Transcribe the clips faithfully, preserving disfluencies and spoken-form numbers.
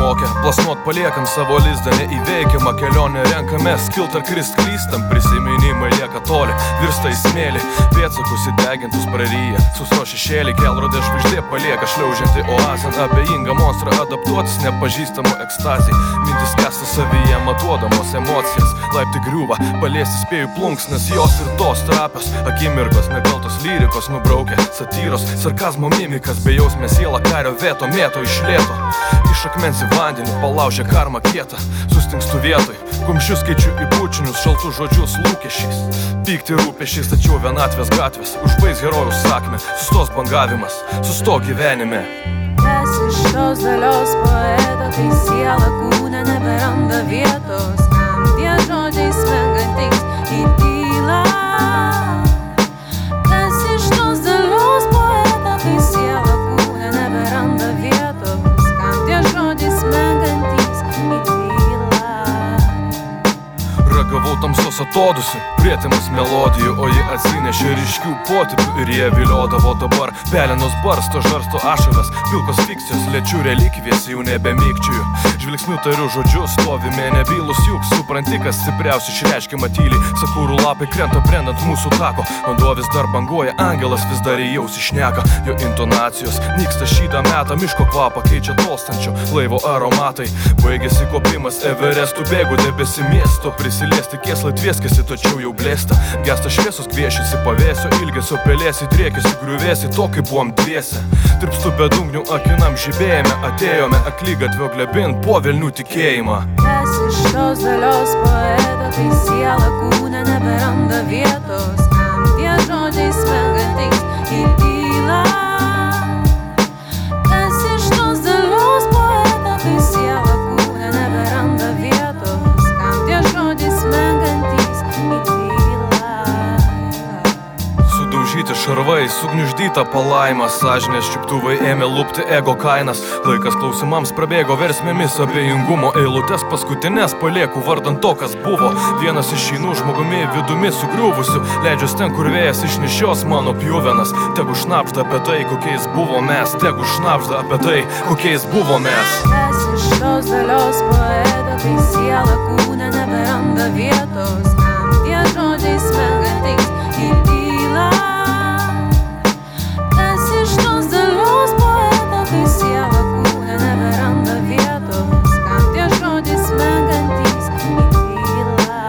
išmokę plasnuot paliekam savo lizdą neįveikiamą kelionę renkamės kilt ar krist klystam prisiminimai lieka toli virsta į smėlį pėdsakus įdegintus praryja susto šešėlį kelrodė žvaigždė palieka šliaužianti oazę abejingą monstrą adaptuotis nepažįstamų ekstazijai mintis kęsta savyje matuodamos emocijas laiptai griūva paliesti spėjų plunksnas jos ir tos trapios akimirkos nekaltos lyrikos nubraukia satyros sarkazmo mimikas bejausmė siela kario vieto mėto iš lėto iš akmens į vandenį palaužia karma kietą sustingstu vietoj kumščius skaičiu į pučinius šaltus žodžius lūkesčiais pykti rūpesčiais tačiau vienatvės gatvės užbaigs herojus sakmę sustos bangavimas sustok gyvenime Kas iš tos dalios poeto kai siela kūne neberanda vietos kam tie žodžiai smengantys į tylą Kas iš tos dalios poeto kai siela kūne neberanda vietos kam tie žodžiai smengantys į tylą Ragavau tamsos atodusi, prietimas melodijų, o ji atsinešė ryškių potipių ir jie viliodavo dabar. Pelenos barsto, žarsto ašaras, pilkos fikcijos, lėčių relikvijas jau nebemykčiųjų. Žvilgsnių tariu žodžius, stovime nebylus juk, supranti, kas stipriausiai išreiškiama tyliai. Sakūrų lapai krenta brendant mūsų tako, vanduo vis dar banguoja, angelas vis dar į jausį šneka. Jo intonacijos nyksta šydą metą, miško kvapą keičia tolstančio laivo aromatai. Baigėsi kopimas Everestų bėgų debesi miesto, prisiliesti kėslai tvieskėsi, tačiau jau blėsta. Gesta šviesos kviešėsi pavėsio, ilgesio pelėsi, driekėsi, griuvėsi, to kaip buvom dviese. Tirpstų bedugnių akinam žibėjame, atėjome aklygatvio glebin po velnių tikėjimą. Kas iš tos dalios poeto, kai siela kūne neberanda vietos, kam tie žodžiai smengantys į tylą. Kas iš tos dalios poeto, kai siela kūne neberanda vietos, kam tie žodžiai smengantys į tylą. Sudaužyti šarvai, sugniuždyta palaima, sąžinės čiuptuvai ėmė lupti ego kainas. Laikas klausimams prabėgo versmėmis abejingumo eilutes, paskutinės palieku vardant to, kas buvo. Vienas iš šeimų žmogumi vidumi sugriuvusių, leidžius ten, kur vėjas išnešios mano pjuvenas. Tegu šnapžda apie tai, kokiais buvo mes, tegu šnapžda apie tai, kokiais buvo mes. Kas iš tos dalios poeto, kai siela kūne neberanda vietos, kam tie žodžiai smengantys į tylą. Kas iš tos dalios poeto, kai siela kūne neberanda vietos, kam tie žodžiai smengantys į tylą.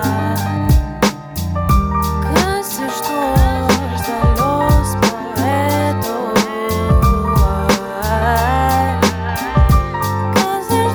Kas iš tos dalios poeto, kas iš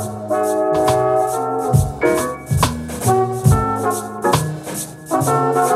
Thank you.